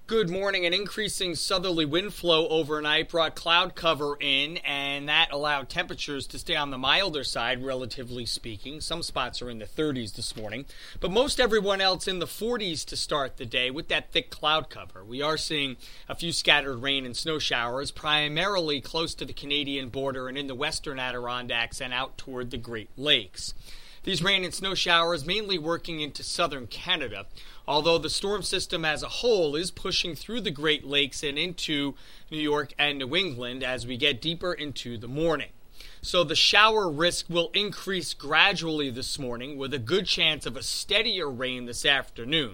Good morning. An increasing southerly wind flow overnight brought cloud cover in, and that allowed temperatures to stay on the milder side, relatively speaking. Some spots are in the 30s this morning, but most everyone else in the 40s to start the day with that thick cloud cover. We are seeing a few scattered rain and snow showers, primarily close to the Canadian border and in the western Adirondacks and out toward the Great Lakes. These rain and snow showers mainly working into southern Canada, although the storm system as a whole is pushing through the Great Lakes and into New York and New England as we get deeper into the morning. So the shower risk will increase gradually this morning with a good chance of a steadier rain this afternoon.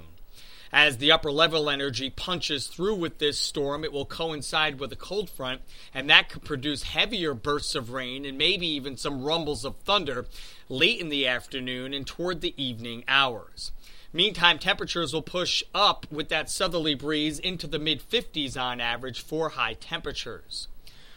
As the upper level energy punches through with this storm, it will coincide with a cold front, and that could produce heavier bursts of rain and maybe even some rumbles of thunder late in the afternoon and toward the evening hours. Meantime, temperatures will push up with that southerly breeze into the mid-50s on average for high temperatures.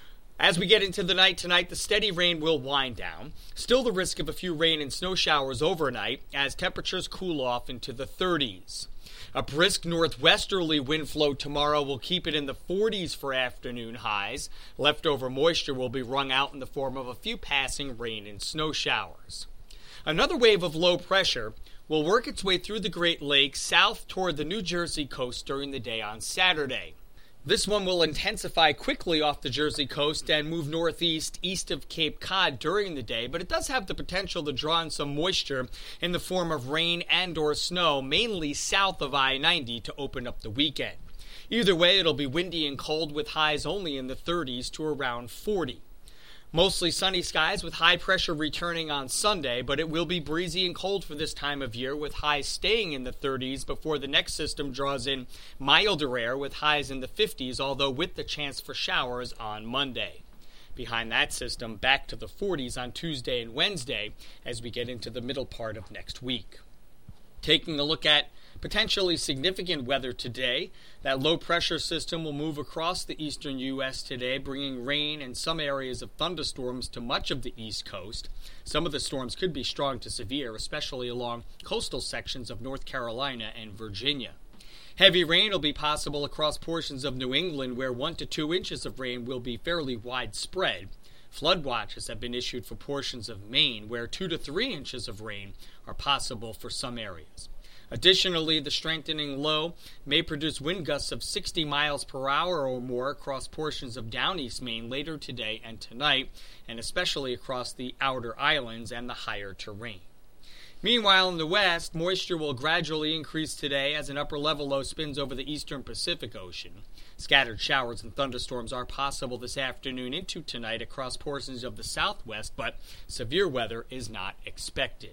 As we get into the night tonight, the steady rain will wind down. Still the risk of a few rain and snow showers overnight as temperatures cool off into the 30s. A brisk northwesterly wind flow tomorrow will keep it in the 40s for afternoon highs. Leftover moisture will be wrung out in the form of a few passing rain and snow showers. Another wave of low pressure will work its way through the Great Lakes south toward the New Jersey coast during the day on Saturday. This one will intensify quickly off the Jersey coast and move northeast east of Cape Cod during the day, but it does have the potential to draw in some moisture in the form of rain and or snow, mainly south of I-90 to open up the weekend. Either way, it'll be windy and cold with highs only in the 30s to around 40. Mostly sunny skies with high pressure returning on Sunday, but it will be breezy and cold for this time of year with highs staying in the 30s before the next system draws in milder air with highs in the 50s, although with the chance for showers on Monday. Behind that system, back to the 40s on Tuesday and Wednesday as we get into the middle part of next week. Taking a look at potentially significant weather today, that low pressure system will move across the eastern U.S. today, bringing rain and some areas of thunderstorms to much of the East Coast. Some of the storms could be strong to severe, especially along coastal sections of North Carolina and Virginia. Heavy rain will be possible across portions of New England, where 1 to 2 inches of rain will be fairly widespread. Flood watches have been issued for portions of Maine, where 2 to 3 inches of rain are possible for some areas. Additionally, the strengthening low may produce wind gusts of 60 miles per hour or more across portions of down East Maine later today and tonight, and especially across the outer islands and the higher terrain. Meanwhile, in the west, moisture will gradually increase today as an upper-level low spins over the eastern Pacific Ocean. Scattered showers and thunderstorms are possible this afternoon into tonight across portions of the southwest, but severe weather is not expected.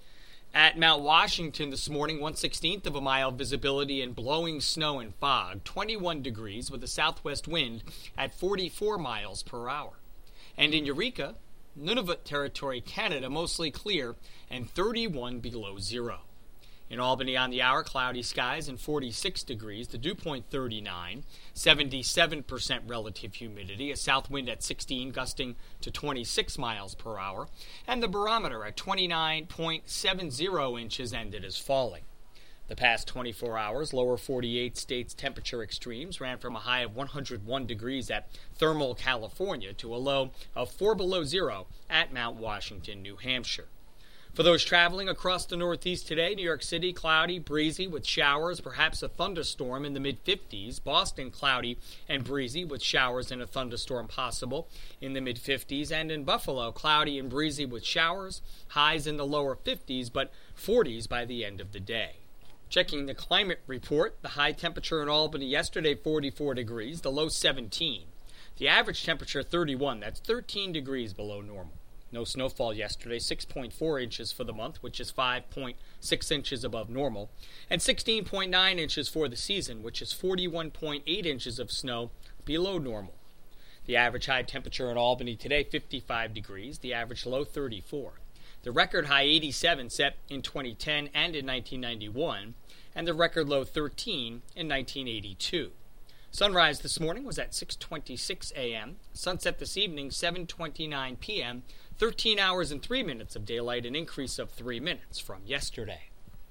At Mount Washington this morning, 1/16 of a mile visibility and blowing snow and fog, 21 degrees with a southwest wind at 44 miles per hour. And in Eureka, Nunavut Territory, Canada, mostly clear and 31 below zero. In Albany on the hour, cloudy skies and 46 degrees, the dew point 39, 77% relative humidity, a south wind at 16 gusting to 26 miles per hour, and the barometer at 29.70 inches ended as falling. The past 24 hours, lower 48 states temperature extremes ran from a high of 101 degrees at Thermal, California to a low of 4 below zero at Mount Washington, New Hampshire. For those traveling across the Northeast today, New York City, cloudy, breezy with showers, perhaps a thunderstorm in the mid-50s. Boston, cloudy and breezy with showers and a thunderstorm possible in the mid-50s. And in Buffalo, cloudy and breezy with showers, highs in the lower 50s, but 40s by the end of the day. Checking the climate report, the high temperature in Albany yesterday, 44 degrees, the low 17. The average temperature, 31. That's 13 degrees below normal. No snowfall yesterday, 6.4 inches for the month, which is 5.6 inches above normal, and 16.9 inches for the season, which is 41.8 inches of snow below normal. The average high temperature in Albany today, 55 degrees, the average low 34. The record high 87 set in 2010 and in 1991, and the record low 13 in 1982. Sunrise this morning was at 6:26 a.m., sunset this evening 7:29 p.m., 13 hours and 3 minutes of daylight, an increase of 3 minutes from yesterday.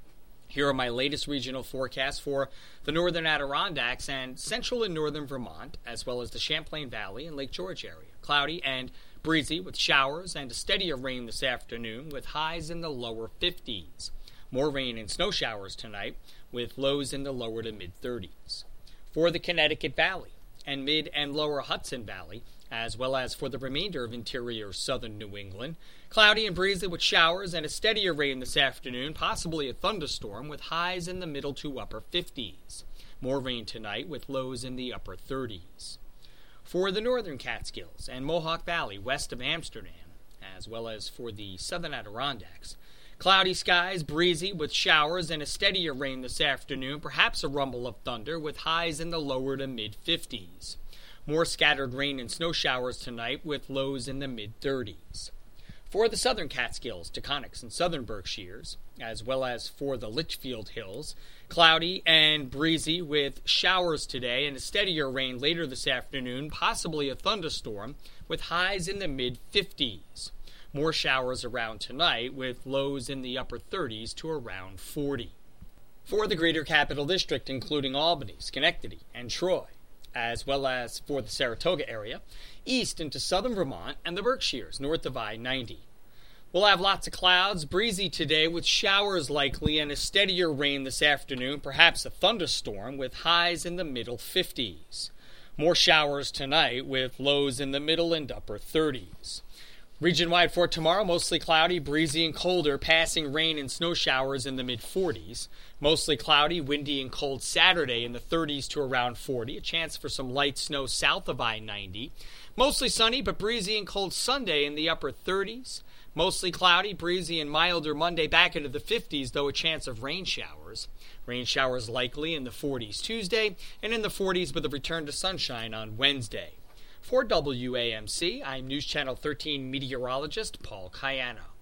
Here are my latest regional forecasts for the northern Adirondacks and central and northern Vermont, as well as the Champlain Valley and Lake George area. Cloudy and breezy with showers and a steadier rain this afternoon with highs in the lower 50s. More rain and snow showers tonight with lows in the lower to mid-30s. For the Connecticut Valley and mid and lower Hudson Valley, as well as for the remainder of interior southern New England, cloudy and breezy with showers and a steadier rain this afternoon, possibly a thunderstorm with highs in the middle to upper 50s. More rain tonight with lows in the upper 30s. For the northern Catskills and Mohawk Valley west of Amsterdam, as well as for the southern Adirondacks, cloudy skies, breezy with showers and a steadier rain this afternoon, perhaps a rumble of thunder with highs in the lower to mid-50s. More scattered rain and snow showers tonight with lows in the mid-30s. For the southern Catskills, Taconics, and southern Berkshires, as well as for the Litchfield Hills, cloudy and breezy with showers today and a steadier rain later this afternoon, possibly a thunderstorm with highs in the mid-50s. More showers around tonight with lows in the upper 30s to around 40. For the Greater Capital District, including Albany, Schenectady, and Troy, as well as for the Saratoga area, east into southern Vermont and the Berkshires, north of I-90. We'll have lots of clouds, breezy today with showers likely and a steadier rain this afternoon, perhaps a thunderstorm with highs in the middle 50s. More showers tonight with lows in the middle and upper 30s. Region-wide for tomorrow, mostly cloudy, breezy, and colder, passing rain and snow showers in the mid-40s. Mostly cloudy, windy, and cold Saturday in the 30s to around 40. A chance for some light snow south of I-90. Mostly sunny, but breezy and cold Sunday in the upper 30s. Mostly cloudy, breezy, and milder Monday back into the 50s, though a chance of rain showers. Rain showers likely in the 40s Tuesday, and in the 40s with a return to sunshine on Wednesday. For WAMC, I'm News Channel 13 meteorologist Paul Cayano.